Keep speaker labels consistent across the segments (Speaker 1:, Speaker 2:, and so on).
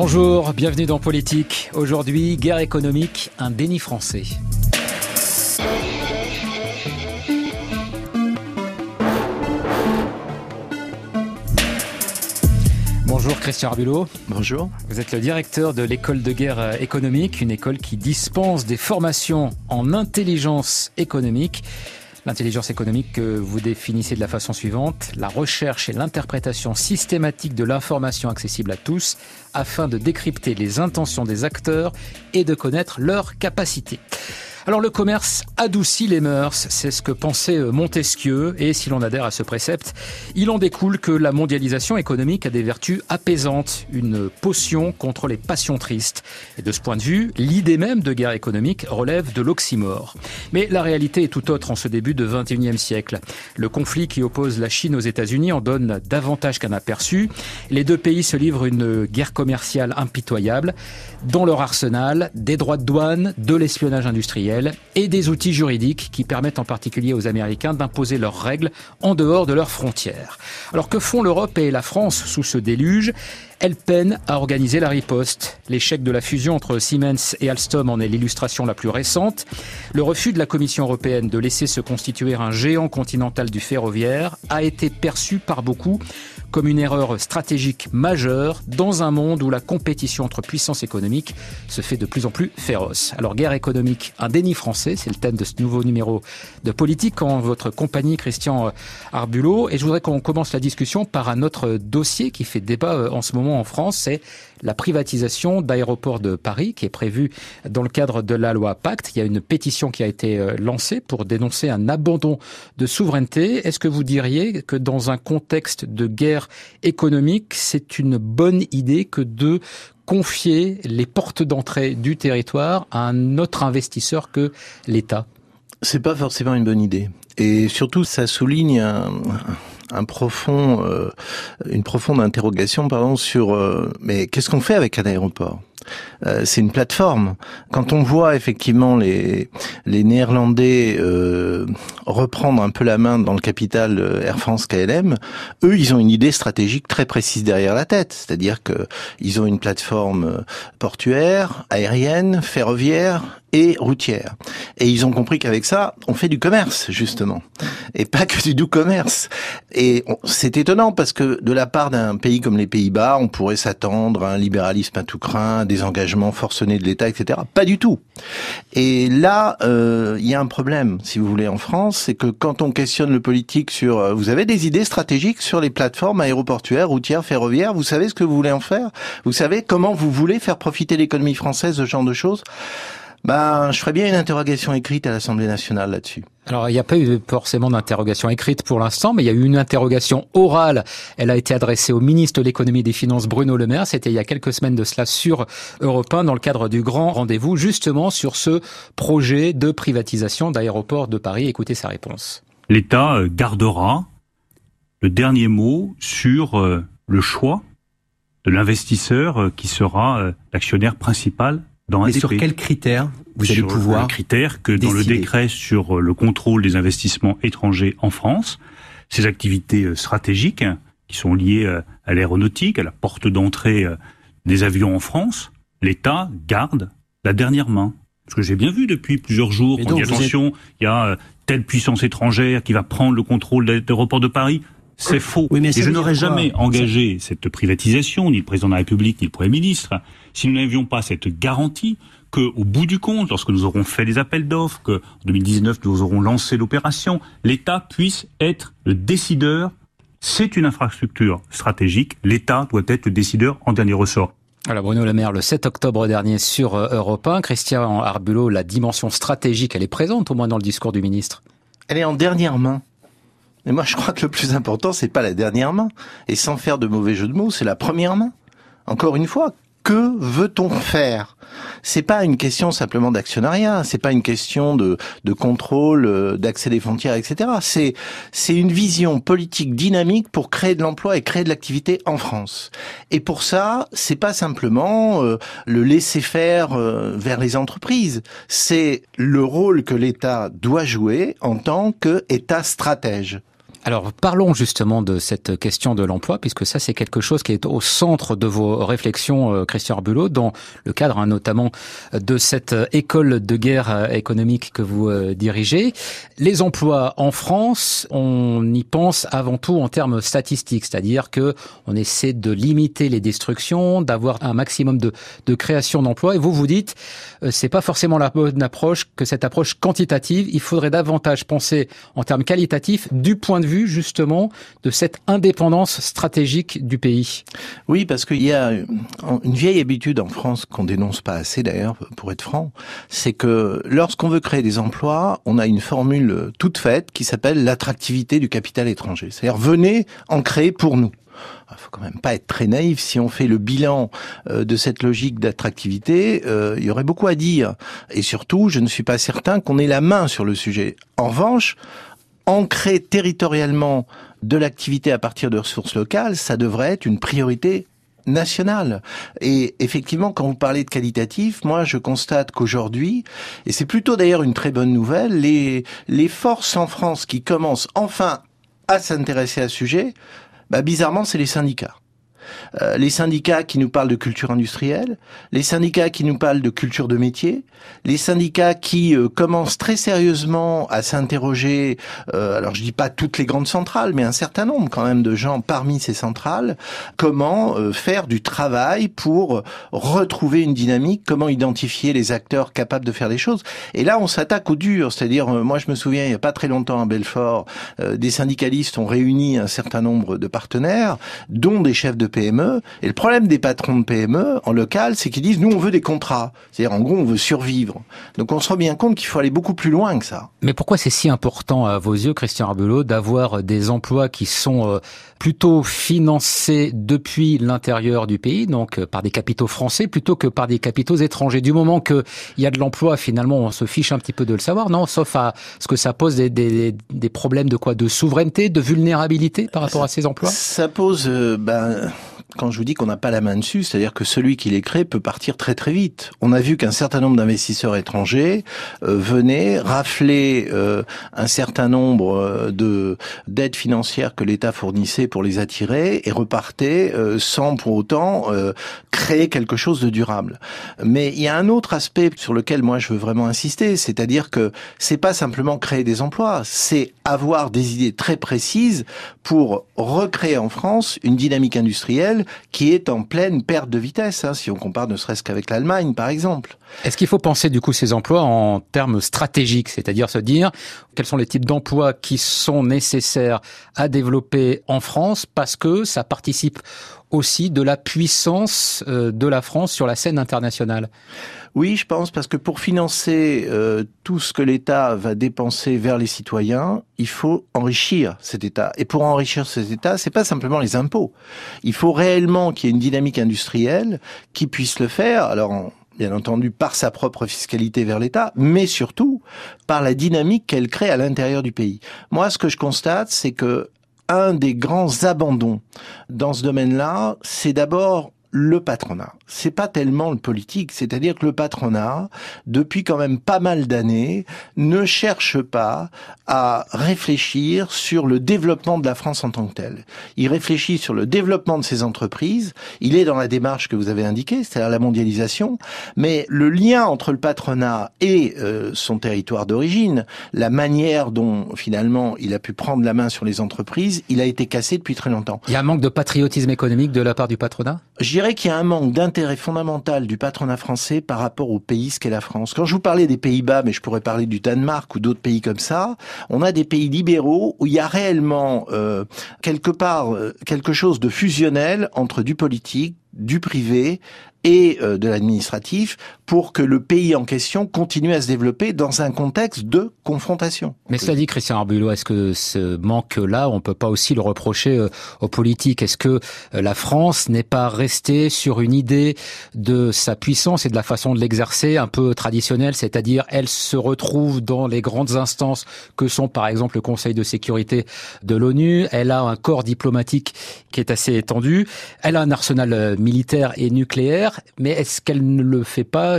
Speaker 1: Bonjour, bienvenue dans Politique. Aujourd'hui, guerre économique, un déni français. Bonjour Christian Arbulot.
Speaker 2: Bonjour.
Speaker 1: Vous êtes le directeur de l'école de guerre économique, une école qui dispense des formations en intelligence économique. L'intelligence économique que vous définissez de la façon suivante: la recherche et l'interprétation systématique de l'information accessible à tous afin de décrypter les intentions des acteurs et de connaître leurs capacités. Alors le commerce adoucit les mœurs, c'est ce que pensait Montesquieu, et si l'on adhère à ce précepte, il en découle que la mondialisation économique a des vertus apaisantes, une potion contre les passions tristes. Et de ce point de vue, l'idée même de guerre économique relève de l'oxymore. Mais la réalité est tout autre en ce début de XXIe siècle. Le conflit qui oppose la Chine aux États-Unis en donne davantage qu'un aperçu. Les deux pays se livrent une guerre commerciale impitoyable, dans leur arsenal des droits de douane, de l'espionnage industriel et des outils juridiques qui permettent en particulier aux Américains d'imposer leurs règles en dehors de leurs frontières. Alors que font l'Europe et la France sous ce déluge ? Elles peinent à organiser la riposte. L'échec de la fusion entre Siemens et Alstom en est l'illustration la plus récente. Le refus de la Commission européenne de laisser se constituer un géant continental du ferroviaire a été perçu par beaucoup comme une erreur stratégique majeure dans un monde où la compétition entre puissances économiques se fait de plus en plus féroce. Alors, guerre économique, un déni français, c'est le thème de ce nouveau numéro de Politique en votre compagnie, Christian Arbulot. Et je voudrais qu'on commence la discussion par un autre dossier qui fait débat en ce moment en France, c'est la privatisation d'Aéroports de Paris qui est prévue dans le cadre de la loi Pacte. Il y a une pétition qui a été lancée pour dénoncer un abandon de souveraineté. Est-ce que vous diriez que dans un contexte de guerre économique, c'est une bonne idée que de confier les portes d'entrée du territoire à un autre investisseur que l'État?
Speaker 2: C'est pas forcément une bonne idée. Et surtout, ça souligne une profonde interrogation, sur mais qu'est-ce qu'on fait avec un aéroport ? C'est une plateforme. Quand on voit effectivement les Néerlandais reprendre un peu la main dans le capital Air France KLM, eux ils ont une idée stratégique très précise derrière la tête, c'est-à-dire que ils ont une plateforme portuaire, aérienne, ferroviaire et routière. Et ils ont compris qu'avec ça, on fait du commerce, justement. Et pas que du doux commerce. Et c'est étonnant parce que de la part d'un pays comme les Pays-Bas, on pourrait s'attendre à un libéralisme à tout crin, des engagements forcenés de l'État, etc. Pas du tout. Et là, il y a un problème, si vous voulez, en France, c'est que quand on questionne le politique sur... vous avez des idées stratégiques sur les plateformes aéroportuaires, routières, ferroviaires, vous savez ce que vous voulez en faire ? Vous savez comment vous voulez faire profiter l'économie française, ce genre de choses ? Je ferais bien une interrogation écrite à l'Assemblée nationale là-dessus.
Speaker 1: Alors, il n'y a pas eu forcément d'interrogation écrite pour l'instant, mais il y a eu une interrogation orale. Elle a été adressée au ministre de l'économie et des finances, Bruno Le Maire. C'était il y a quelques semaines de cela sur Europe 1, dans le cadre du grand rendez-vous, justement sur ce projet de privatisation d'Aéroports de Paris. Écoutez sa réponse.
Speaker 3: L'État gardera le dernier mot sur le choix de l'investisseur qui sera l'actionnaire principal dans ADP.
Speaker 4: Mais sur quels critères vous allez pouvoir
Speaker 3: Sur le critère que dans le décret sur le contrôle des investissements étrangers en France, ces activités stratégiques qui sont liées à l'aéronautique, à la porte d'entrée des avions en France, l'État garde la dernière main. Ce que j'ai bien vu depuis plusieurs jours, on dit attention, il y a telle puissance étrangère qui va prendre le contrôle des aéroports de Paris. C'est faux.
Speaker 4: Oui, mais
Speaker 3: et je n'aurais jamais engagé cette privatisation, ni le président de la République, ni le Premier ministre, si nous n'avions pas cette garantie qu'au bout du compte, lorsque nous aurons fait les appels d'offres, qu'en 2019 nous aurons lancé l'opération, l'État puisse être le décideur. C'est une infrastructure stratégique. L'État doit être le décideur en dernier ressort.
Speaker 1: Alors Bruno Le Maire, le 7 octobre dernier sur Europe 1. Christian Arbulot, la dimension stratégique, elle est présente au moins dans le discours du ministre.
Speaker 2: Elle est en dernière main. Mais moi, je crois que le plus important, c'est pas la dernière main. Et sans faire de mauvais jeu de mots, c'est la première main. Encore une fois, que veut-on faire ? C'est pas une question simplement d'actionnariat, c'est pas une question de contrôle, d'accès des frontières, etc. C'est une vision politique dynamique pour créer de l'emploi et créer de l'activité en France. Et pour ça, c'est pas simplement le laisser-faire vers les entreprises. C'est le rôle que l'État doit jouer en tant qu'État stratège.
Speaker 1: Alors parlons justement de cette question de l'emploi, puisque ça c'est quelque chose qui est au centre de vos réflexions, Christian Arbulot, dans le cadre notamment de cette école de guerre économique que vous dirigez. Les emplois en France, on y pense avant tout en termes statistiques, c'est-à-dire que on essaie de limiter les destructions, d'avoir un maximum de création d'emplois. Et vous dites, c'est pas forcément la bonne approche, que cette approche quantitative. Il faudrait davantage penser en termes qualitatifs du point de vue justement de cette indépendance stratégique du pays.
Speaker 2: Oui, parce qu'il y a une vieille habitude en France qu'on dénonce pas assez d'ailleurs, pour être franc, c'est que lorsqu'on veut créer des emplois, on a une formule toute faite qui s'appelle l'attractivité du capital étranger. C'est-à-dire venez en créer pour nous. Il faut quand même pas être très naïf. Si on fait le bilan de cette logique d'attractivité, il y aurait beaucoup à dire. Et surtout, je ne suis pas certain qu'on ait la main sur le sujet. En revanche, ancrer territorialement de l'activité à partir de ressources locales, ça devrait être une priorité nationale. Et effectivement, quand vous parlez de qualitatif, moi je constate qu'aujourd'hui, et c'est plutôt d'ailleurs une très bonne nouvelle, les forces en France qui commencent enfin à s'intéresser à ce sujet, bizarrement c'est les syndicats. Les syndicats qui nous parlent de culture industrielle, les syndicats qui nous parlent de culture de métier, les syndicats qui commencent très sérieusement à s'interroger, alors je dis pas toutes les grandes centrales, mais un certain nombre quand même de gens parmi ces centrales, comment faire du travail pour retrouver une dynamique, comment identifier les acteurs capables de faire des choses. Et là on s'attaque au dur, c'est-à-dire moi je me souviens il y a pas très longtemps à Belfort, des syndicalistes ont réuni un certain nombre de partenaires, dont des chefs de PME, et le problème des patrons de PME en local, c'est qu'ils disent nous on veut des contrats, c'est-à-dire en gros on veut survivre. Donc on se rend bien compte qu'il faut aller beaucoup plus loin que ça.
Speaker 1: Mais pourquoi c'est si important à vos yeux, Christian Arbulot, d'avoir des emplois qui sont plutôt financés depuis l'intérieur du pays, donc par des capitaux français plutôt que par des capitaux étrangers? Du moment qu'il y a de l'emploi, finalement on se fiche un petit peu de le savoir, non? Sauf à ce que ça pose des problèmes de quoi? De souveraineté, de vulnérabilité par rapport à ces emplois?
Speaker 2: Ça pose quand je vous dis qu'on n'a pas la main dessus, c'est-à-dire que celui qui les crée peut partir très très vite. On a vu qu'un certain nombre d'investisseurs étrangers venaient rafler un certain nombre d'aides financières que l'État fournissait pour les attirer et repartaient sans pour autant créer quelque chose de durable. Mais il y a un autre aspect sur lequel moi je veux vraiment insister, c'est-à-dire que c'est pas simplement créer des emplois, c'est avoir des idées très précises pour recréer en France une dynamique industrielle qui est en pleine perte de vitesse, si on compare ne serait-ce qu'avec l'Allemagne, par exemple.
Speaker 1: Est-ce qu'il faut penser du coup ces emplois en termes stratégiques, c'est-à-dire se dire quels sont les types d'emplois qui sont nécessaires à développer en France parce que ça participe aussi de la puissance de la France sur la scène internationale?
Speaker 2: Oui, je pense, parce que pour financer tout ce que l'État va dépenser vers les citoyens, il faut enrichir cet État. Et pour enrichir cet État, c'est pas simplement les impôts. Il faut réellement qu'il y ait une dynamique industrielle qui puisse le faire. Alors, bien entendu, par sa propre fiscalité vers l'État, mais surtout par la dynamique qu'elle crée à l'intérieur du pays. Moi, ce que je constate, c'est que un des grands abandons dans ce domaine-là, c'est d'abord le patronat. C'est pas tellement le politique, c'est-à-dire que le patronat, depuis quand même pas mal d'années, ne cherche pas à réfléchir sur le développement de la France en tant que telle. Il réfléchit sur le développement de ses entreprises, il est dans la démarche que vous avez indiquée, c'est-à-dire la mondialisation, mais le lien entre le patronat et son territoire d'origine, la manière dont finalement il a pu prendre la main sur les entreprises, il a été cassé depuis très longtemps.
Speaker 1: Il y a un manque de patriotisme économique de la part du patronat ?
Speaker 2: Je dirais qu'il y a un manque d'intérêt fondamental du patronat français par rapport au pays, ce qu'est la France. Quand je vous parlais des Pays-Bas, mais je pourrais parler du Danemark ou d'autres pays comme ça, on a des pays libéraux où il y a réellement quelque part quelque chose de fusionnel entre du politique, du privé et de l'administratif pour que le pays en question continue à se développer dans un contexte de confrontation.
Speaker 1: Mais cela dit, Christian Arbulot, est-ce que ce manque-là, on peut pas aussi le reprocher aux politiques? Est-ce que la France n'est pas restée sur une idée de sa puissance et de la façon de l'exercer un peu traditionnelle, c'est-à-dire elle se retrouve dans les grandes instances que sont par exemple le Conseil de sécurité de l'ONU, elle a un corps diplomatique qui est assez étendu, elle a un arsenal militaire et nucléaire, mais est-ce qu'elle ne le fait pas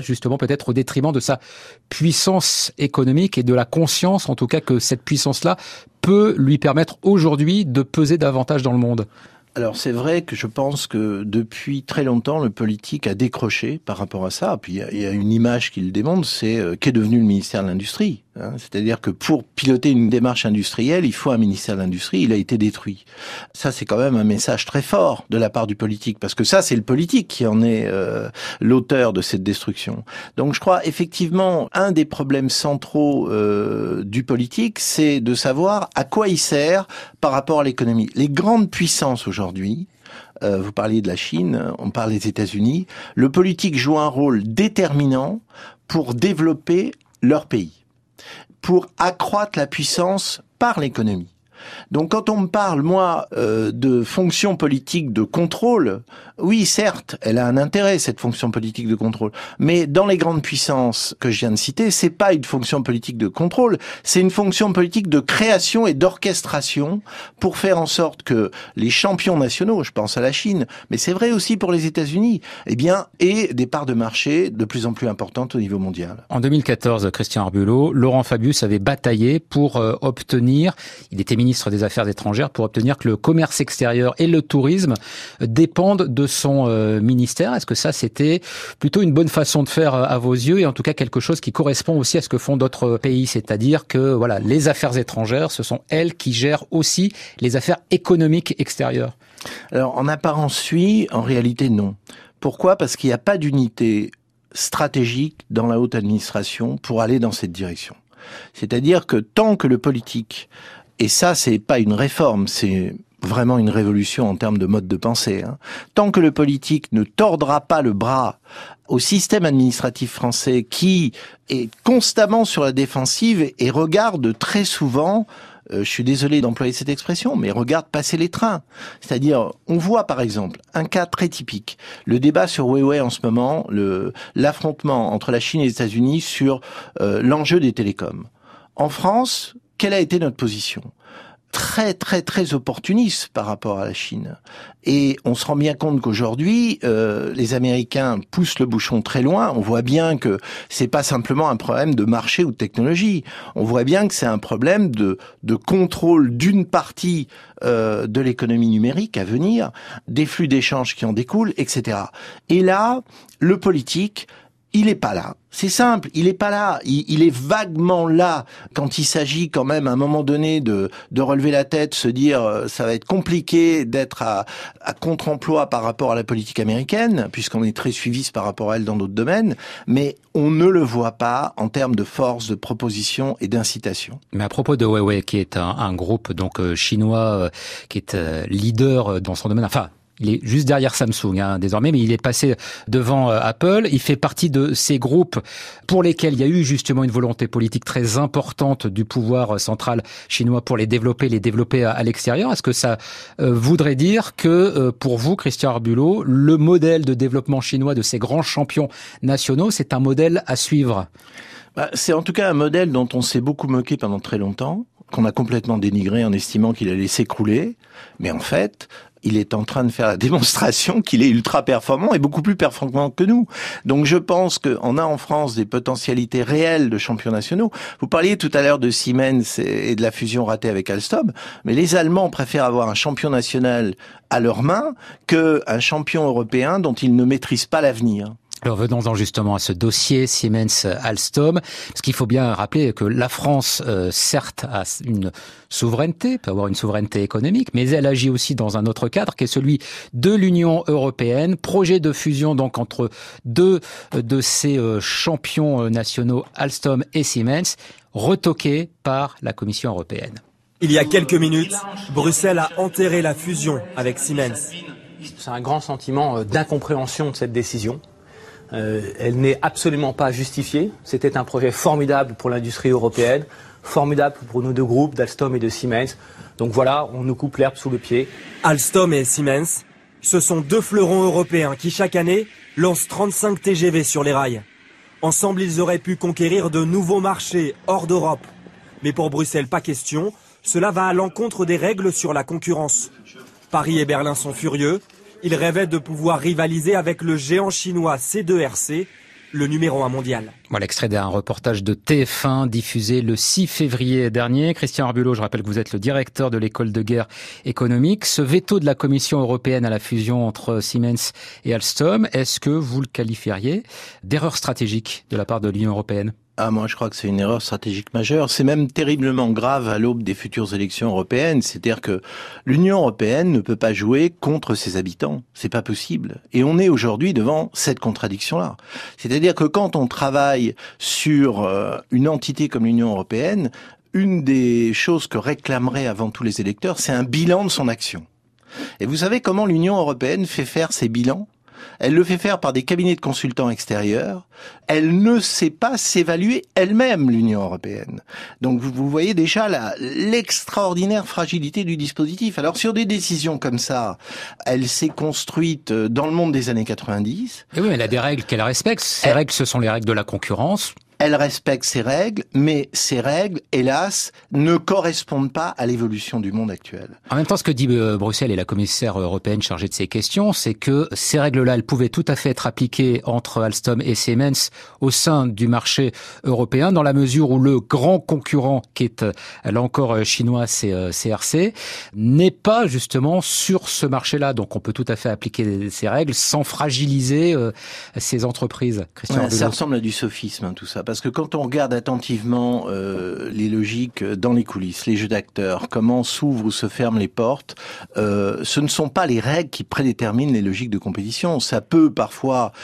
Speaker 1: justement peut-être au détriment de sa puissance économique et de la conscience, en tout cas, que cette puissance-là peut lui permettre aujourd'hui de peser davantage dans le monde?
Speaker 2: Alors c'est vrai que je pense que depuis très longtemps, le politique a décroché par rapport à ça. Puis il y a une image qui le démontre, c'est qu'est devenu le ministère de l'Industrie. C'est-à-dire que pour piloter une démarche industrielle, il faut un ministère de l'Industrie. Il a été détruit. Ça, c'est quand même un message très fort de la part du politique, parce que ça, c'est le politique qui en est l'auteur de cette destruction. Donc je crois effectivement, un des problèmes centraux du politique, c'est de savoir à quoi il sert par rapport à l'économie. Les grandes puissances aujourd'hui, vous parliez de la Chine, on parle des États-Unis, le politique joue un rôle déterminant pour développer leur pays, pour accroître la puissance par l'économie. Donc quand on me parle, moi, de fonction politique de contrôle, oui, certes, elle a un intérêt, cette fonction politique de contrôle. Mais dans les grandes puissances que je viens de citer, c'est pas une fonction politique de contrôle, c'est une fonction politique de création et d'orchestration pour faire en sorte que les champions nationaux, je pense à la Chine, mais c'est vrai aussi pour les États-Unis, eh bien, aient des parts de marché de plus en plus importantes au niveau mondial.
Speaker 1: En 2014, Christian Arbulot, Laurent Fabius avait bataillé pour obtenir, il était ministre des Affaires étrangères, pour obtenir que le commerce extérieur et le tourisme dépendent de son ministère. Est-ce que ça, c'était plutôt une bonne façon de faire à vos yeux, et en tout cas quelque chose qui correspond aussi à ce que font d'autres pays, c'est-à-dire que voilà, les affaires étrangères, ce sont elles qui gèrent aussi les affaires économiques extérieures?
Speaker 2: Alors, en apparence, oui, en réalité, non. Pourquoi ? Parce qu'il n'y a pas d'unité stratégique dans la haute administration pour aller dans cette direction. C'est-à-dire que tant que le politique, et ça, c'est pas une réforme, c'est vraiment une révolution en termes de mode de pensée, tant que le politique ne tordra pas le bras au système administratif français qui est constamment sur la défensive et regarde très souvent, je suis désolé d'employer cette expression, mais regarde passer les trains. C'est-à-dire, on voit par exemple un cas très typique, le débat sur Huawei en ce moment, l'affrontement entre la Chine et les États-Unis sur l'enjeu des télécoms. En France, quelle a été notre position ? Très, très, très opportuniste par rapport à la Chine. Et on se rend bien compte qu'aujourd'hui, les Américains poussent le bouchon très loin. On voit bien que c'est pas simplement un problème de marché ou de technologie. On voit bien que c'est un problème de contrôle d'une partie de l'économie numérique à venir, des flux d'échanges qui en découlent, etc. Et là, le politique, il est pas là. C'est simple, il est pas là. Il est vaguement là quand il s'agit quand même à un moment donné de relever la tête, se dire ça va être compliqué d'être à contre-emploi par rapport à la politique américaine, puisqu'on est très suiviste par rapport à elle dans d'autres domaines, mais on ne le voit pas en termes de force, de proposition et d'incitation.
Speaker 1: Mais à propos de Huawei, qui est un groupe donc chinois qui est leader dans son domaine, enfin, il est juste derrière Samsung désormais, mais il est passé devant Apple. Il fait partie de ces groupes pour lesquels il y a eu justement une volonté politique très importante du pouvoir central chinois pour les développer à l'extérieur. Est-ce que ça voudrait dire que pour vous, Christian Arbulot, le modèle de développement chinois de ces grands champions nationaux, c'est un modèle à suivre ?
Speaker 2: C'est en tout cas un modèle dont on s'est beaucoup moqué pendant très longtemps, qu'on a complètement dénigré en estimant qu'il allait s'écrouler. Mais en fait, il est en train de faire la démonstration qu'il est ultra performant et beaucoup plus performant que nous. Donc je pense qu'on a en France des potentialités réelles de champions nationaux. Vous parliez tout à l'heure de Siemens et de la fusion ratée avec Alstom, mais les Allemands préfèrent avoir un champion national à leurs mains qu'un champion européen dont ils ne maîtrisent pas l'avenir.
Speaker 1: Alors venons-en justement à ce dossier Siemens-Alstom, parce qu'il faut bien rappeler que la France, certes, a une souveraineté, peut avoir une souveraineté économique, mais elle agit aussi dans un autre cadre qui est celui de l'Union européenne. Projet de fusion donc entre deux de ces champions nationaux, Alstom et Siemens, retoqué par la Commission européenne.
Speaker 5: Il y a quelques minutes, Bruxelles a enterré la fusion avec Siemens.
Speaker 4: C'est un grand sentiment d'incompréhension de cette décision. Elle n'est absolument pas justifiée. C'était un projet formidable pour l'industrie européenne, formidable pour nos deux groupes d'Alstom et de Siemens. Donc voilà, on nous coupe l'herbe sous le pied.
Speaker 5: Alstom et Siemens, ce sont deux fleurons européens qui chaque année lancent 35 TGV sur les rails. Ensemble, ils auraient pu conquérir de nouveaux marchés hors d'Europe. Mais pour Bruxelles, pas question. Cela va à l'encontre des règles sur la concurrence. Paris et Berlin sont furieux. Ils rêvaient de pouvoir rivaliser avec le géant chinois C2RC le numéro 1 mondial.
Speaker 1: Voilà l'extrait d'un reportage de TF1 diffusé le 6 février dernier. Christian Arbulot, je rappelle que vous êtes le directeur de l'école de guerre économique. Ce veto de la Commission européenne à la fusion entre Siemens et Alstom, est-ce que vous le qualifieriez d'erreur stratégique de la part de l'Union européenne ?
Speaker 2: Moi, je crois que c'est une erreur stratégique majeure. C'est même terriblement grave à l'aube des futures élections européennes. C'est-à-dire que l'Union européenne ne peut pas jouer contre ses habitants. C'est pas possible. Et on est aujourd'hui devant cette contradiction-là. C'est-à-dire que quand on travaille sur une entité comme l'Union européenne, une des choses que réclameraient avant tout les électeurs, c'est un bilan de son action. Et vous savez comment l'Union européenne fait faire ces bilans ? Elle le fait faire par des cabinets de consultants extérieurs. Elle ne sait pas s'évaluer elle-même, l'Union européenne. Donc vous voyez déjà l'extraordinaire fragilité du dispositif. Alors sur des décisions comme ça, elle s'est construite dans le monde des années 90.
Speaker 1: Et oui, elle a des règles qu'elle respecte. Ces règles, ce sont les règles de la concurrence.
Speaker 2: Elle respecte ses règles, mais ces règles, hélas, ne correspondent pas à l'évolution du monde actuel.
Speaker 1: En même temps, ce que dit Bruxelles et la commissaire européenne chargée de ces questions, c'est que ces règles-là, elles pouvaient tout à fait être appliquées entre Alstom et Siemens au sein du marché européen, dans la mesure où le grand concurrent, qui est là encore chinois, c'est CRC, n'est pas justement sur ce marché-là. Donc on peut tout à fait appliquer ces règles sans fragiliser ces entreprises.
Speaker 2: Christian, ça ressemble à du sophisme, tout ça. Parce que quand on regarde attentivement les logiques dans les coulisses, les jeux d'acteurs, comment s'ouvrent ou se ferment les portes, ce ne sont pas les règles qui prédéterminent les logiques de compétition. Ça peut parfois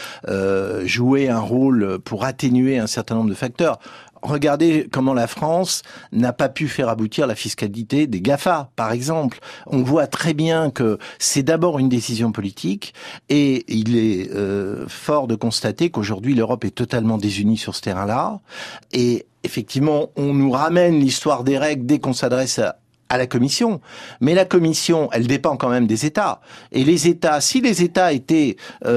Speaker 2: jouer un rôle pour atténuer un certain nombre de facteurs. Regardez comment la France n'a pas pu faire aboutir la fiscalité des GAFA, par exemple. On voit très bien que c'est d'abord une décision politique et il est fort de constater qu'aujourd'hui l'Europe est totalement désunie sur ce terrain-là. Et effectivement, on nous ramène l'histoire des règles dès qu'on s'adresse à la Commission. Mais la Commission, elle dépend quand même des États. Et les États, si les États étaient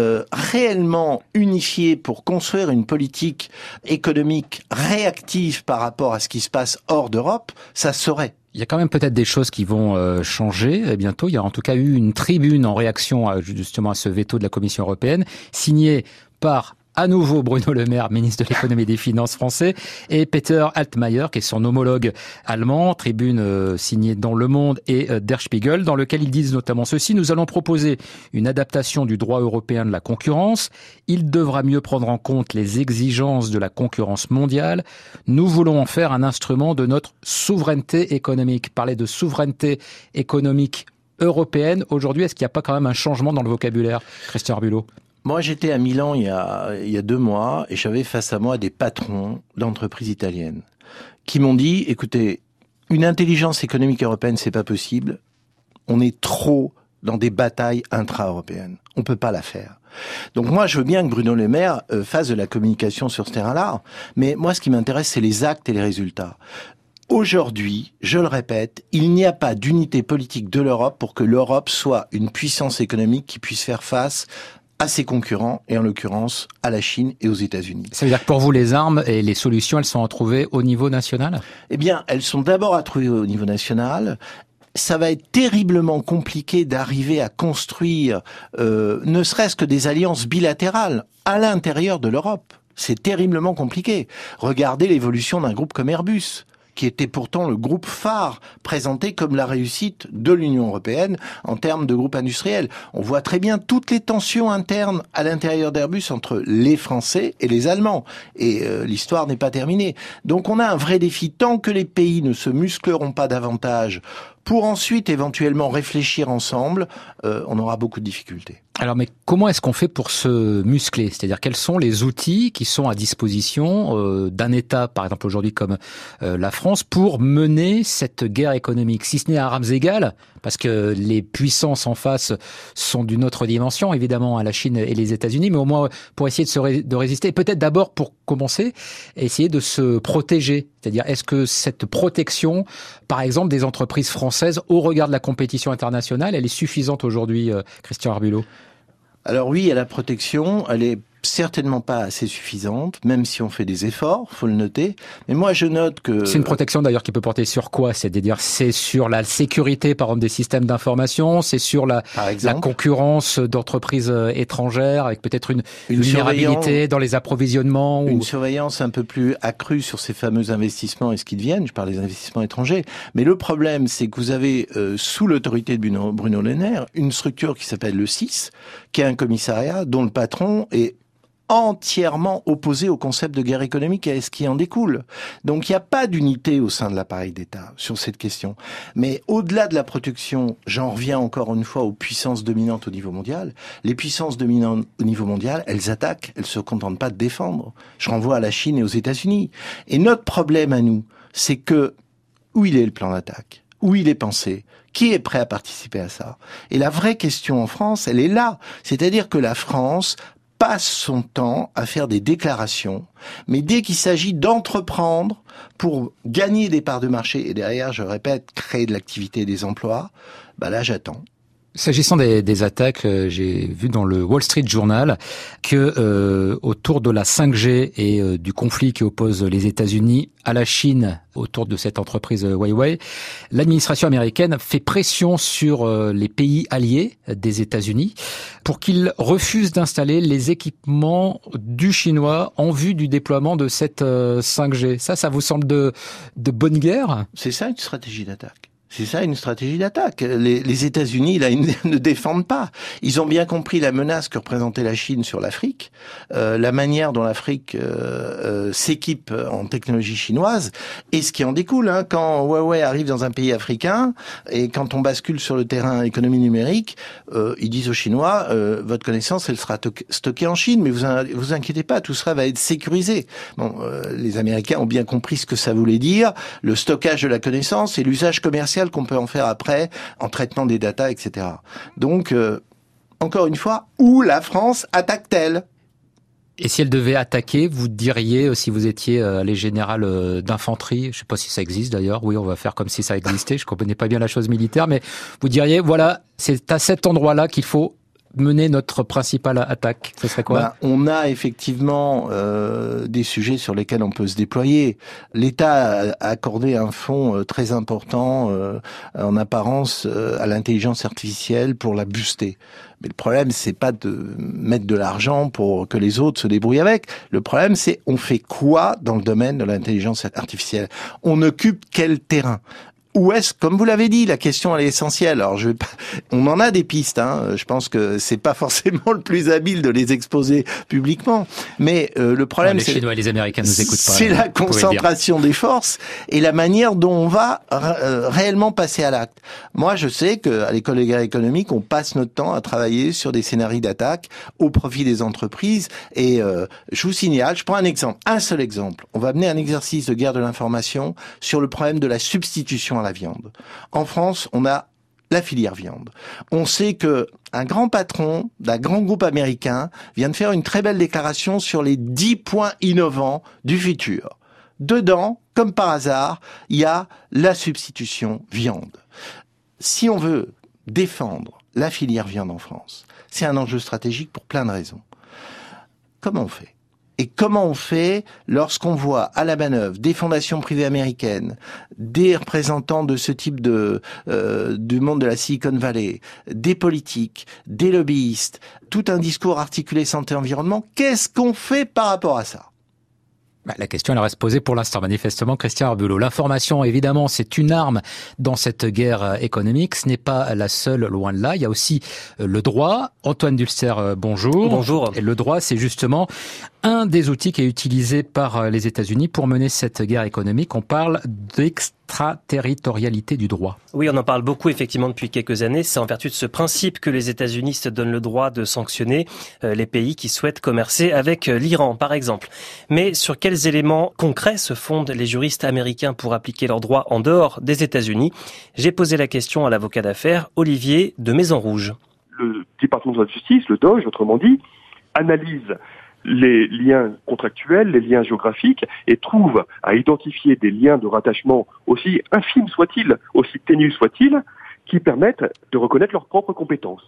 Speaker 2: réellement unifiés pour construire une politique économique réactive par rapport à ce qui se passe hors d'Europe, ça se saurait.
Speaker 1: Il y a quand même peut-être des choses qui vont changer bientôt. Il y a en tout cas eu une tribune en réaction justement à ce veto de la Commission européenne, signée par à nouveau Bruno Le Maire, ministre de l'économie et des finances français, et Peter Altmaier, qui est son homologue allemand, tribune signée dans Le Monde et Der Spiegel, dans lequel ils disent notamment ceci: nous allons proposer une adaptation du droit européen de la concurrence. Il devra mieux prendre en compte les exigences de la concurrence mondiale. Nous voulons en faire un instrument de notre souveraineté économique. Parler de souveraineté économique européenne, aujourd'hui, est-ce qu'il n'y a pas quand même un changement dans le vocabulaire, Christian Arbulot ?
Speaker 2: Moi, j'étais à Milan il y a 2 mois et j'avais face à moi des patrons d'entreprises italiennes qui m'ont dit, écoutez, une intelligence économique européenne, c'est pas possible. On est trop dans des batailles intra-européennes. On peut pas la faire. Donc moi, je veux bien que Bruno Le Maire fasse de la communication sur ce terrain-là, mais moi, ce qui m'intéresse, c'est les actes et les résultats. Aujourd'hui, je le répète, il n'y a pas d'unité politique de l'Europe pour que l'Europe soit une puissance économique qui puisse faire face à ses concurrents, et en l'occurrence à la Chine et aux États-Unis.
Speaker 1: Ça veut dire que pour vous, les armes et les solutions, elles sont à trouver au niveau national ?
Speaker 2: Eh bien, elles sont d'abord à trouver au niveau national. Ça va être terriblement compliqué d'arriver à construire ne serait-ce que des alliances bilatérales à l'intérieur de l'Europe. C'est terriblement compliqué. Regardez l'évolution d'un groupe comme Airbus, qui était pourtant le groupe phare présenté comme la réussite de l'Union européenne en termes de groupe industriel. On voit très bien toutes les tensions internes à l'intérieur d'Airbus entre les Français et les Allemands. Et l'histoire n'est pas terminée. Donc on a un vrai défi. Tant que les pays ne se muscleront pas davantage pour ensuite éventuellement réfléchir ensemble, on aura beaucoup de difficultés.
Speaker 1: Alors, mais comment est-ce qu'on fait pour se muscler ? C'est-à-dire, quels sont les outils qui sont à disposition d'un État, par exemple aujourd'hui comme la France, pour mener cette guerre économique, si ce n'est à armes égales, parce que les puissances en face sont d'une autre dimension, évidemment, à la Chine et les États-Unis, mais au moins pour essayer de résister, et peut-être d'abord pour commencer, essayer de se protéger. C'est-à-dire, est-ce que cette protection, par exemple, des entreprises françaises au regard de la compétition internationale, elle est suffisante aujourd'hui, Christian Arbulot ?
Speaker 2: Alors oui, la protection, elle est certainement pas assez suffisante, même si on fait des efforts, faut le noter. Mais moi, je note que...
Speaker 1: C'est une protection d'ailleurs qui peut porter sur quoi? C'est-à-dire, c'est sur la sécurité, par exemple, des systèmes d'information, c'est sur la concurrence d'entreprises étrangères, avec peut-être une vulnérabilité dans les approvisionnements.
Speaker 2: Une surveillance un peu plus accrue sur ces fameux investissements et ce qui deviennent, je parle des investissements étrangers. Mais le problème, c'est que vous avez, sous l'autorité de Bruno Le Maire, une structure qui s'appelle le CIS, qui est un commissariat dont le patron est entièrement opposé au concept de guerre économique et à ce qui en découle. Donc il n'y a pas d'unité au sein de l'appareil d'État sur cette question. Mais au-delà de la protection, j'en reviens encore une fois aux puissances dominantes au niveau mondial. Les puissances dominantes au niveau mondial, elles attaquent, elles se contentent pas de défendre. Je renvoie à la Chine et aux États-Unis. Et notre problème à nous, c'est que où il est le plan d'attaque ? Où il est pensé? Qui est prêt à participer à ça? Et la vraie question en France, elle est là. C'est-à-dire que la France passe son temps à faire des déclarations, mais dès qu'il s'agit d'entreprendre pour gagner des parts de marché et derrière, je répète, créer de l'activité et des emplois, là j'attends.
Speaker 1: S'agissant des attaques, j'ai vu dans le Wall Street Journal que autour de la 5G et du conflit qui oppose les États-Unis à la Chine autour de cette entreprise Huawei, l'administration américaine fait pression sur les pays alliés des États-Unis pour qu'ils refusent d'installer les équipements du chinois en vue du déploiement de cette 5G. Ça vous semble de bonne guerre?
Speaker 2: C'est ça une stratégie d'attaque. C'est ça une stratégie d'attaque. Les États-Unis, là, ils ne défendent pas. Ils ont bien compris la menace que représentait la Chine sur l'Afrique, la manière dont l'Afrique s'équipe en technologie chinoise, et ce qui en découle. Quand Huawei arrive dans un pays africain, et quand on bascule sur le terrain économie numérique, ils disent aux Chinois, votre connaissance, elle sera stockée en Chine, mais vous inquiétez pas, tout cela va être sécurisé. Bon, les Américains ont bien compris ce que ça voulait dire, le stockage de la connaissance et l'usage commercial qu'on peut en faire après, en traitement des datas, etc. Donc, encore une fois, où la France attaque-t-elle ?
Speaker 1: Et si elle devait attaquer, vous diriez, si vous étiez les générales d'infanterie, je ne sais pas si ça existe d'ailleurs, oui, on va faire comme si ça existait, je ne connais pas bien la chose militaire, mais vous diriez, voilà, c'est à cet endroit-là qu'il faut mener notre principale attaque. Ce serait quoi?
Speaker 2: On a effectivement des sujets sur lesquels on peut se déployer. L'État a accordé un fonds très important en apparence à l'intelligence artificielle pour la booster. Mais le problème, c'est pas de mettre de l'argent pour que les autres se débrouillent avec. Le problème, c'est on fait quoi dans le domaine de l'intelligence artificielle? On occupe quel terrain? Où est-ce, comme vous l'avez dit, la question elle est essentielle. Alors on en a des pistes. Je pense que c'est pas forcément le plus habile de les exposer publiquement. Mais le problème,
Speaker 1: les Chinois et les Américains nous écoutent pas.
Speaker 2: C'est la concentration des forces et la manière dont on va réellement passer à l'acte. Moi, je sais qu'à l'école de guerre économique, on passe notre temps à travailler sur des scénarios d'attaque au profit des entreprises. Et je vous signale, je prends un exemple, un seul exemple. On va mener un exercice de guerre de l'information sur le problème de la substitution à la viande. En France, on a la filière viande. On sait que un grand patron d'un grand groupe américain vient de faire une très belle déclaration sur les 10 points innovants du futur. Dedans, comme par hasard, il y a la substitution viande. Si on veut défendre la filière viande en France, c'est un enjeu stratégique pour plein de raisons. Comment on fait ? Et comment on fait lorsqu'on voit à la manœuvre des fondations privées américaines, des représentants de ce type du monde de la Silicon Valley, des politiques, des lobbyistes, tout un discours articulé santé-environnement, qu'est-ce qu'on fait par rapport à ça ?
Speaker 1: La question, elle reste posée pour l'instant, manifestement, Christian Arbulot. L'information, évidemment, c'est une arme dans cette guerre économique. Ce n'est pas la seule, loin de là. Il y a aussi le droit. Antoine Dulster, bonjour.
Speaker 6: Bonjour.
Speaker 1: Et le droit, c'est justement un des outils qui est utilisé par les États-Unis pour mener cette guerre économique. On parle d'extraterritorialité du droit.
Speaker 6: Oui, on en parle beaucoup effectivement depuis quelques années. C'est en vertu de ce principe que les États-Unis se donnent le droit de sanctionner les pays qui souhaitent commercer avec l'Iran, par exemple. Mais sur quels éléments concrets se fondent les juristes américains pour appliquer leurs droits en dehors des États-Unis? J'ai posé la question à l'avocat d'affaires Olivier de Maison-Rouge.
Speaker 7: Le département de la justice, le DOJ, autrement dit, analyse les liens contractuels, les liens géographiques, et trouve à identifier des liens de rattachement aussi infimes soient-ils, aussi ténus soient-ils, qui permettent de reconnaître leurs propres compétences.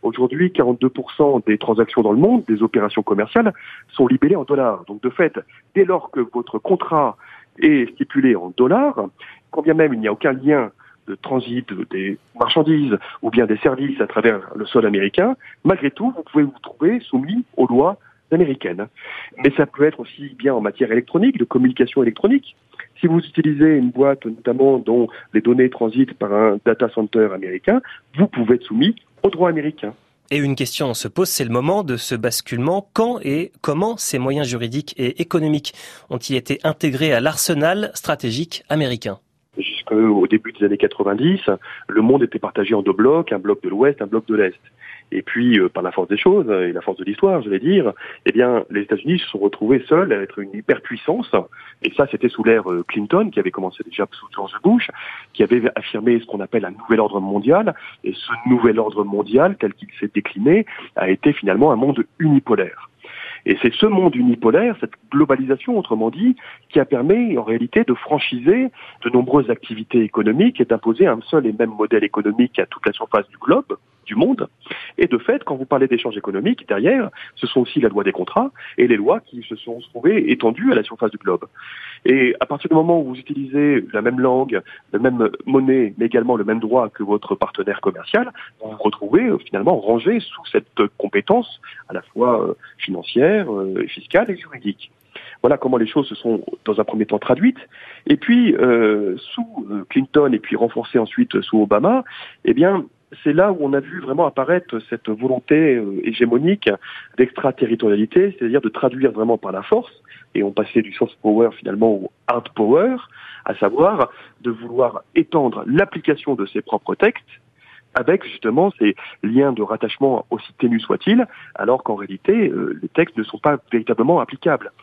Speaker 7: Aujourd'hui, 42% des transactions dans le monde, des opérations commerciales, sont libellées en dollars. Donc de fait, dès lors que votre contrat est stipulé en dollars, quand bien même il n'y a aucun lien de transit des marchandises ou bien des services à travers le sol américain, malgré tout, vous pouvez vous trouver soumis aux lois américaines. Mais ça peut être aussi bien en matière électronique, de communication électronique. Si vous utilisez une boîte notamment dont les données transitent par un data center américain, vous pouvez être soumis aux droits américains.
Speaker 6: Et une question se pose, c'est le moment de ce basculement. Quand et comment ces moyens juridiques et économiques ont-ils été intégrés à l'arsenal stratégique américain ?
Speaker 7: Jusqu'au début des années 90, le monde était partagé en deux blocs, un bloc de l'Ouest, un bloc de l'Est. Et puis, par la force des choses et la force de l'histoire, je vais dire, eh bien, les États-Unis se sont retrouvés seuls à être une hyperpuissance. Et ça, c'était sous l'ère Clinton, qui avait commencé déjà sous George Bush, qui avait affirmé ce qu'on appelle un nouvel ordre mondial. Et ce nouvel ordre mondial, tel qu'il s'est décliné, a été finalement un monde unipolaire. Et c'est ce monde unipolaire, cette globalisation, autrement dit, qui a permis en réalité de franchiser de nombreuses activités économiques et d'imposer un seul et même modèle économique à toute la surface du globe, du monde. Et de fait, quand vous parlez d'échanges économiques, derrière, ce sont aussi la loi des contrats et les lois qui se sont trouvées étendues à la surface du globe. Et à partir du moment où vous utilisez la même langue, la même monnaie, mais également le même droit que votre partenaire commercial, vous vous retrouvez finalement rangé sous cette compétence à la fois financière, fiscale et juridique. Voilà comment les choses se sont dans un premier temps traduites. Et puis, sous Clinton et puis renforcées ensuite sous Obama, eh bien, c'est là où on a vu vraiment apparaître cette volonté hégémonique d'extraterritorialité, c'est-à-dire de traduire vraiment par la force, et on passait du soft power finalement au hard power, à savoir de vouloir étendre l'application de ses propres textes avec justement ces liens de rattachement aussi ténus soient-ils, alors qu'en réalité, les textes ne sont pas véritablement applicables.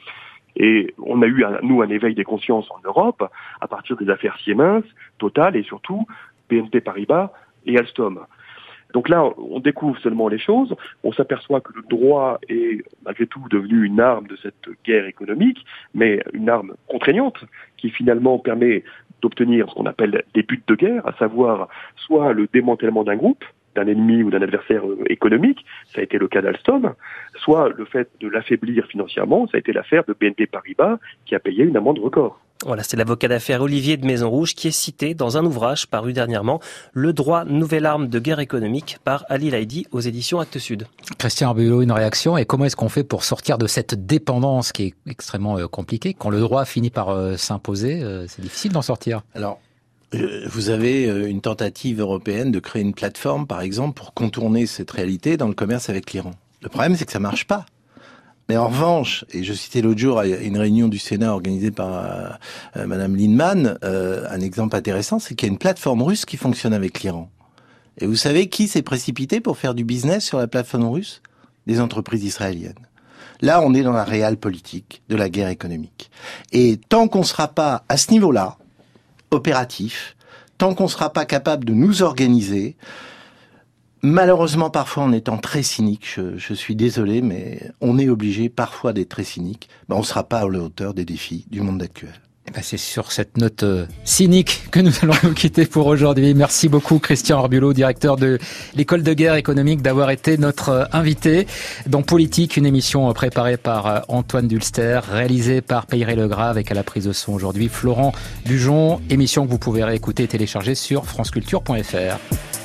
Speaker 7: Et on a eu, nous, un éveil des consciences en Europe, à partir des affaires Siemens, Total et surtout BNP Paribas et Alstom. Donc là, on découvre seulement les choses, on s'aperçoit que le droit est malgré tout devenu une arme de cette guerre économique, mais une arme contraignante qui finalement permet d'obtenir ce qu'on appelle des buts de guerre, à savoir soit le démantèlement d'un groupe, d'un ennemi ou d'un adversaire économique, ça a été le cas d'Alstom, soit le fait de l'affaiblir financièrement, ça a été l'affaire de BNP Paribas qui a payé une amende record.
Speaker 6: Voilà, c'est l'avocat d'affaires Olivier de Maison-Rouge qui est cité dans un ouvrage paru dernièrement, Le droit, nouvelle arme de guerre économique, par Ali Laïdi aux éditions Actes Sud.
Speaker 1: Christian Arbulot, une réaction, et comment est-ce qu'on fait pour sortir de cette dépendance qui est extrêmement compliquée? Quand le droit finit par s'imposer, c'est difficile d'en sortir.
Speaker 2: Alors, vous avez une tentative européenne de créer une plateforme, par exemple, pour contourner cette réalité dans le commerce avec l'Iran. Le problème, c'est que ça marche pas. Mais en revanche, et je citais l'autre jour à une réunion du Sénat organisée par Madame Lindemann, un exemple intéressant, c'est qu'il y a une plateforme russe qui fonctionne avec l'Iran. Et vous savez qui s'est précipité pour faire du business sur la plateforme russe? Des entreprises israéliennes. Là, on est dans la réelle politique de la guerre économique. Et tant qu'on ne sera pas à ce niveau-là, opératif, tant qu'on ne sera pas capable de nous organiser, malheureusement parfois en étant très cynique, je suis désolé, mais on est obligé parfois d'être très cynique, on ne sera pas à la hauteur des défis du monde actuel.
Speaker 1: C'est sur cette note cynique que nous allons nous quitter pour aujourd'hui. Merci beaucoup Christian Arbulot, directeur de l'école de guerre économique, d'avoir été notre invité dans Politique, une émission préparée par Antoine Dulster, réalisée par Peyré Legrave, avec à la prise de son aujourd'hui Florent Bujon, émission que vous pouvez réécouter et télécharger sur franceculture.fr.